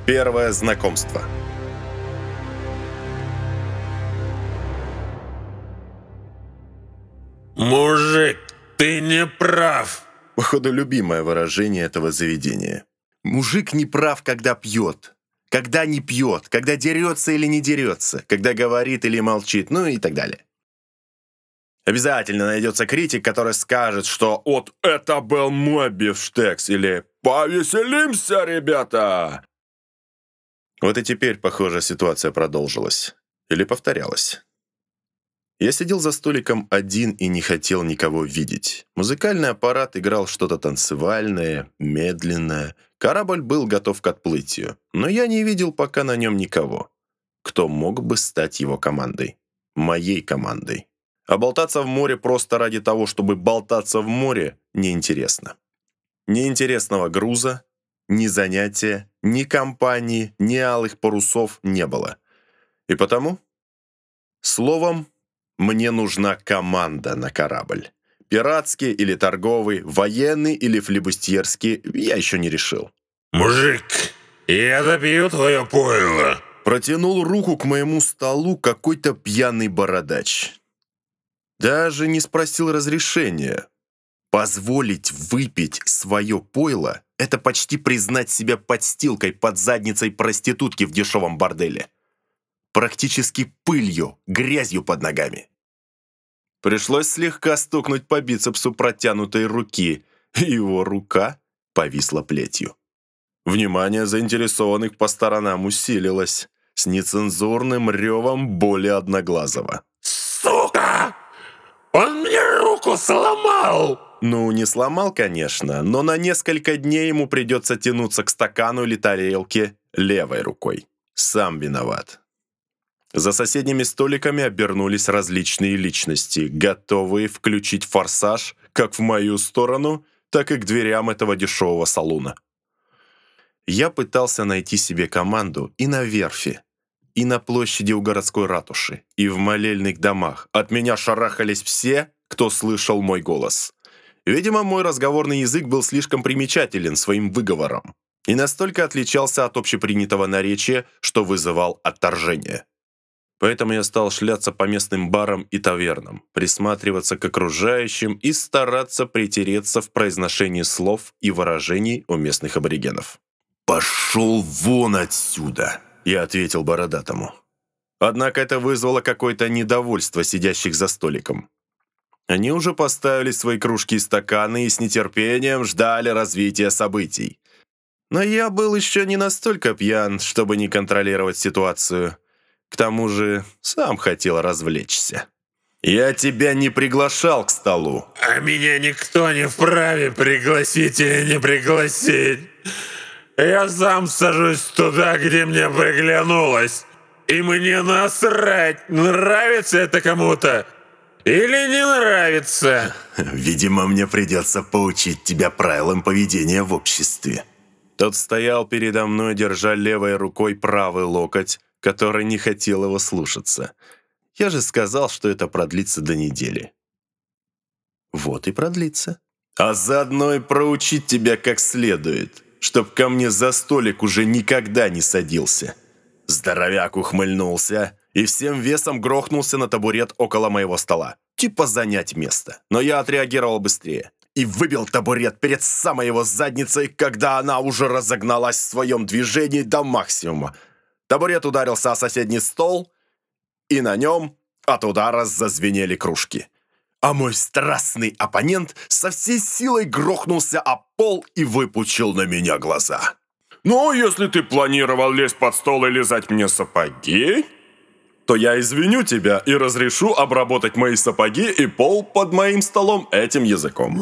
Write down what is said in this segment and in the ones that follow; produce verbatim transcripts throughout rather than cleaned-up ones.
Первое знакомство. «Мужик, ты не прав!» Походу, любимое выражение этого заведения. Мужик не прав, когда пьет. Когда не пьет, когда дерется или не дерется, когда говорит или молчит, ну и так далее. Обязательно найдется критик, который скажет, что «вот это был мой бифштекс» или «повеселимся, ребята!». Вот и теперь, похоже, ситуация продолжилась. Или повторялась. Я сидел за столиком один и не хотел никого видеть. Музыкальный аппарат играл что-то танцевальное, медленное. Корабль был готов к отплытию, но я не видел пока на нем никого. Кто мог бы стать его командой? Моей командой. А болтаться в море просто ради того, чтобы болтаться в море, неинтересно. Ни интересного груза, ни занятия, ни компании, ни алых парусов не было. И потому, словом, мне нужна команда на корабль. Пиратский или торговый, военный или флибустьерский, я еще не решил. «Мужик, я допью твое пойло!» Протянул руку к моему столу какой-то пьяный бородач. Даже не спросил разрешения. Позволить выпить свое пойло – это почти признать себя подстилкой под задницей проститутки в дешевом борделе. Практически пылью, грязью под ногами. Пришлось слегка стукнуть по бицепсу протянутой руки, и его рука повисла плетью. Внимание заинтересованных по сторонам усилилось, с нецензурным ревом боли Одноглазого. «Сука! Он мне руку сломал!» Ну, не сломал, конечно, но на несколько дней ему придется тянуться к стакану или тарелке левой рукой. Сам виноват. За соседними столиками обернулись различные личности, готовые включить форсаж как в мою сторону, так и к дверям этого дешевого салуна. Я пытался найти себе команду и на верфи, и на площади у городской ратуши, и в молельных домах. От меня шарахались все, кто слышал мой голос. Видимо, мой разговорный язык был слишком примечателен своим выговором и настолько отличался от общепринятого наречия, что вызывал отторжение. Поэтому я стал шляться по местным барам и тавернам, присматриваться к окружающим и стараться притереться в произношении слов и выражений у местных аборигенов. «Пошел вон отсюда!» — я ответил бородатому. Однако это вызвало какое-то недовольство сидящих за столиком. Они уже поставили свои кружки и стаканы и с нетерпением ждали развития событий. Но я был еще не настолько пьян, чтобы не контролировать ситуацию. К тому же сам хотел развлечься. «Я тебя не приглашал к столу». «А меня никто не вправе пригласить или не пригласить. Я сам сажусь туда, где мне приглянулось. И мне насрать, нравится это кому-то или не нравится». «Видимо, мне придется поучить тебя правилам поведения в обществе». Тот стоял передо мной, держа левой рукой правый локоть, который не хотел его слушаться. Я же сказал, что это продлится до недели. Вот и продлится. А заодно и проучить тебя как следует, чтоб ко мне за столик уже никогда не садился. Здоровяк ухмыльнулся и всем весом грохнулся на табурет около моего стола. Типа занять место. Но я отреагировал быстрее и выбил табурет перед самой его задницей, когда она уже разогналась в своем движении до максимума. Табурет ударился о соседний стол, и на нем от удара зазвенели кружки. А мой страстный оппонент со всей силой грохнулся о пол и выпучил на меня глаза. «Ну, если ты планировал лезть под стол и лизать мне сапоги, то я извиню тебя и разрешу обработать мои сапоги и пол под моим столом этим языком».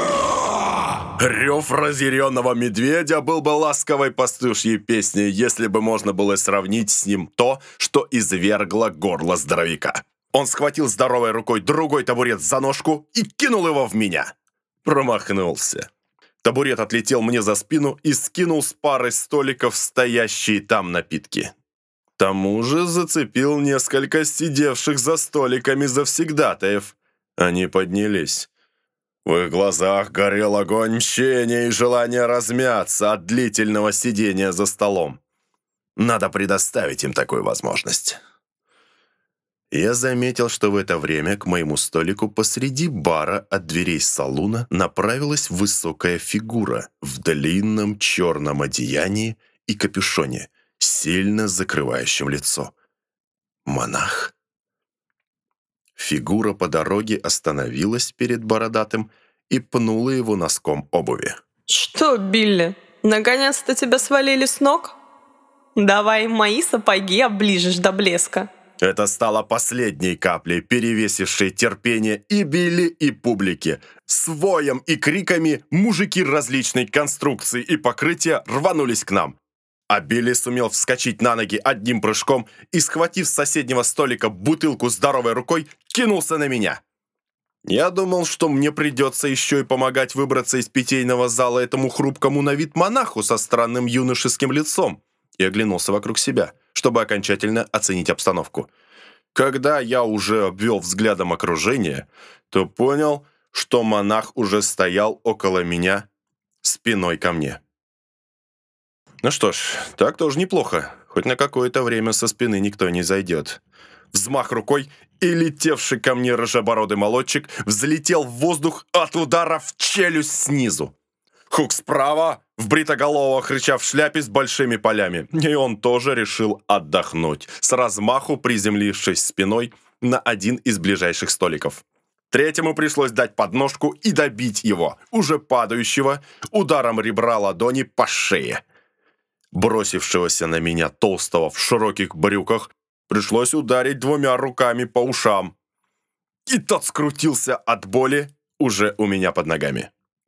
Рев разъяренного медведя был бы ласковой пастушьей песней, если бы можно было сравнить с ним то, что извергло горло здоровяка. Он схватил здоровой рукой другой табурет за ножку и кинул его в меня. Промахнулся. Табурет отлетел мне за спину и скинул с пары столиков стоящие там напитки. К тому же зацепил несколько сидевших за столиками завсегдатаев. Они поднялись. В их глазах горел огонь мщения и желание размяться от длительного сидения за столом. Надо предоставить им такую возможность. Я заметил, что в это время к моему столику посреди бара от дверей салуна направилась высокая фигура в длинном черном одеянии и капюшоне, сильно закрывающем лицо. Монах. Фигура по дороге остановилась перед бородатым и пнула его носком обуви. «Что, Билли, наконец-то тебя свалили с ног? Давай мои сапоги оближешь до блеска». Это стало последней каплей, перевесившей терпение и Билли, и публики. С воем и криками мужики различной конструкции и покрытия рванулись к нам. А Билли сумел вскочить на ноги одним прыжком и, схватив с соседнего столика бутылку здоровой рукой, кинулся на меня. Я думал, что мне придется еще и помогать выбраться из питейного зала этому хрупкому на вид монаху со странным юношеским лицом, и оглянулся вокруг себя, чтобы окончательно оценить обстановку. Когда я уже обвел взглядом окружение, то понял, что монах уже стоял около меня, спиной ко мне. Ну что ж, так тоже неплохо. Хоть на какое-то время со спины никто не зайдет. Взмах рукой, и летевший ко мне рыжебородый молодчик взлетел в воздух от удара в челюсть снизу. Хук справа, в бритоголового хрыча в шляпе с большими полями. И он тоже решил отдохнуть, с размаху приземлившись спиной на один из ближайших столиков. Третьему пришлось дать подножку и добить его, уже падающего, ударом ребра ладони по шее. Бросившегося на меня толстого в широких брюках пришлось ударить двумя руками по ушам. И тот скрутился от боли уже у меня под ногами.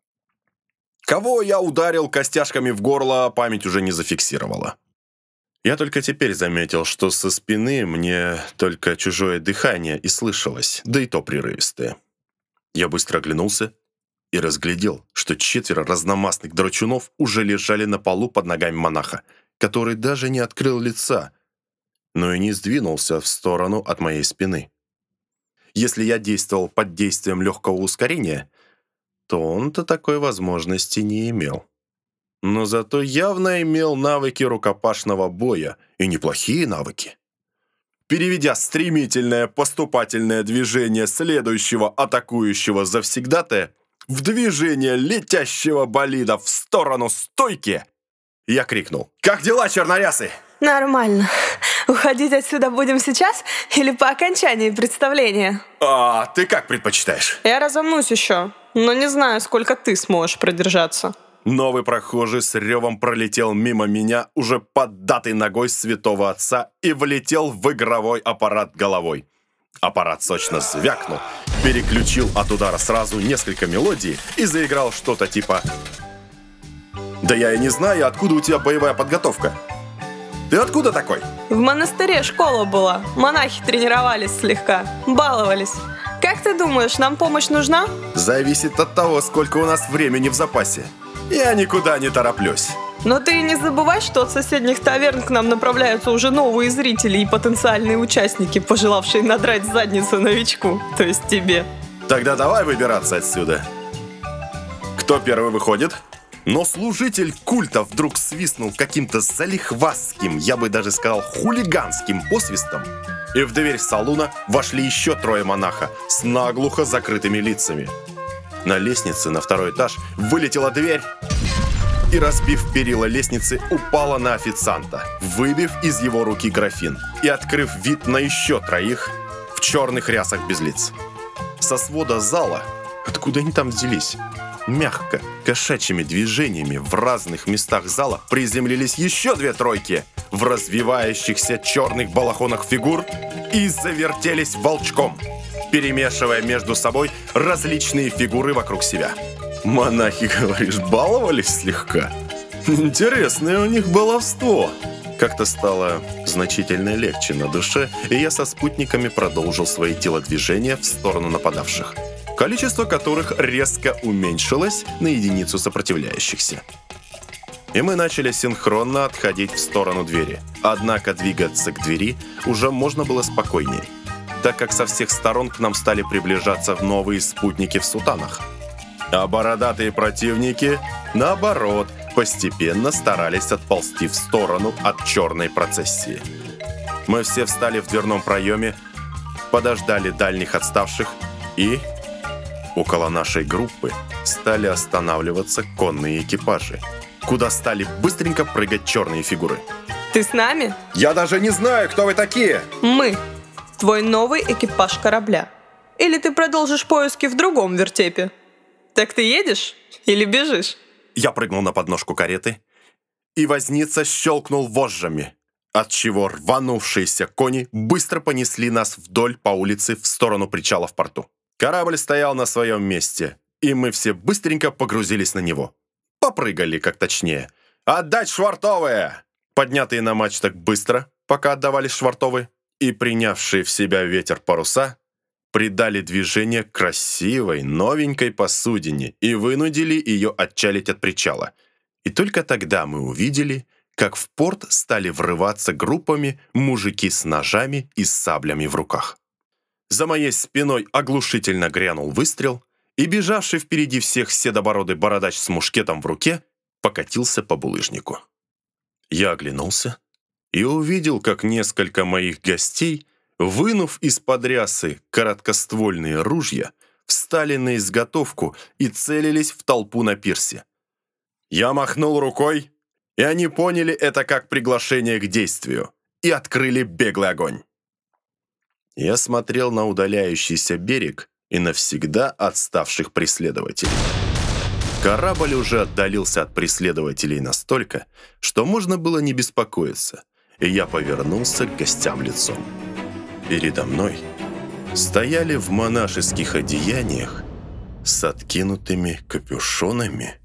Кого я ударил костяшками в горло, память уже не зафиксировала. Я только теперь заметил, что со спины мне только чужое дыхание и слышалось, да и то прерывистое. Я быстро оглянулся и разглядел, что четверо разномастных драчунов уже лежали на полу под ногами монаха, который даже не открыл лица, но и не сдвинулся в сторону от моей спины. Если я действовал под действием легкого ускорения, то он-то такой возможности не имел. Но зато явно имел навыки рукопашного боя, и неплохие навыки. Переведя стремительное поступательное движение следующего атакующего завсегдатая в движение летящего болида в сторону стойки, я крикнул: «Как дела, чернорясы?» Нормально. Уходить отсюда будем сейчас или по окончании представления? А ты как предпочитаешь? Я разомнусь еще, но не знаю, сколько ты сможешь продержаться. Новый прохожий с ревом пролетел мимо меня, уже поддатый ногой святого отца, и влетел в игровой аппарат головой. Аппарат сочно звякнул, переключил от удара сразу несколько мелодий и заиграл что-то типа: «Да я и не знаю, откуда у тебя боевая подготовка. Ты откуда такой?» В монастыре школа была, монахи тренировались слегка, баловались. Как ты думаешь, нам помощь нужна? Зависит от того, сколько у нас времени в запасе. Я никуда не тороплюсь. Но ты не забывай, что от соседних таверн к нам направляются уже новые зрители и потенциальные участники, пожелавшие надрать задницу новичку, то есть тебе. Тогда давай выбираться отсюда. Кто первый выходит? Но служитель культа вдруг свистнул каким-то залихвастским, я бы даже сказал хулиганским посвистом, и в дверь салуна вошли еще трое монаха с наглухо закрытыми лицами. На лестнице на второй этаж вылетела дверь и, разбив перила лестницы, упала на официанта, выбив из его руки графин и открыв вид на еще троих в черных рясах без лиц. Со свода зала, откуда они там взялись, мягко, кошачьими движениями в разных местах зала приземлились еще две тройки в развивающихся черных балахонах фигур и завертелись волчком, перемешивая между собой различные фигуры вокруг себя. Монахи, говоришь, баловались слегка? Интересное у них баловство. Как-то стало значительно легче на душе, и я со спутниками продолжил свои телодвижения в сторону нападавших, количество которых резко уменьшилось на единицу сопротивляющихся. И мы начали синхронно отходить в сторону двери. Однако двигаться к двери уже можно было спокойнее, так как со всех сторон к нам стали приближаться новые спутники в сутанах. А бородатые противники, наоборот, постепенно старались отползти в сторону от черной процессии. Мы все встали в дверном проеме, подождали дальних отставших и... Около нашей группы стали останавливаться конные экипажи, куда стали быстренько прыгать черные фигуры. Ты с нами? Я даже не знаю, кто вы такие! Мы. Твой новый экипаж корабля. Или ты продолжишь поиски в другом вертепе? Так ты едешь или бежишь? Я прыгнул на подножку кареты, и возница щелкнул вожжами, отчего рванувшиеся кони быстро понесли нас вдоль по улице в сторону причала в порту. Корабль стоял на своем месте, и мы все быстренько погрузились на него. Попрыгали, как точнее. «Отдать швартовые!» Поднятые на мачтах быстро, пока отдавались швартовые, и принявшие в себя ветер паруса, придали движение красивой, новенькой посудине и вынудили ее отчалить от причала. И только тогда мы увидели, как в порт стали врываться группами мужики с ножами и саблями в руках. За моей спиной оглушительно грянул выстрел, и бежавший впереди всех седобородый бородач с мушкетом в руке покатился по булыжнику. Я оглянулся и увидел, как несколько моих гостей, вынув из-под рясы короткоствольные ружья, встали на изготовку и целились в толпу на пирсе. Я махнул рукой, и они поняли это как приглашение к действию и открыли беглый огонь. Я смотрел на удаляющийся берег и навсегда отставших преследователей. Корабль уже отдалился от преследователей настолько, что можно было не беспокоиться, и я повернулся к гостям лицом. Передо мной стояли в монашеских одеяниях с откинутыми капюшонами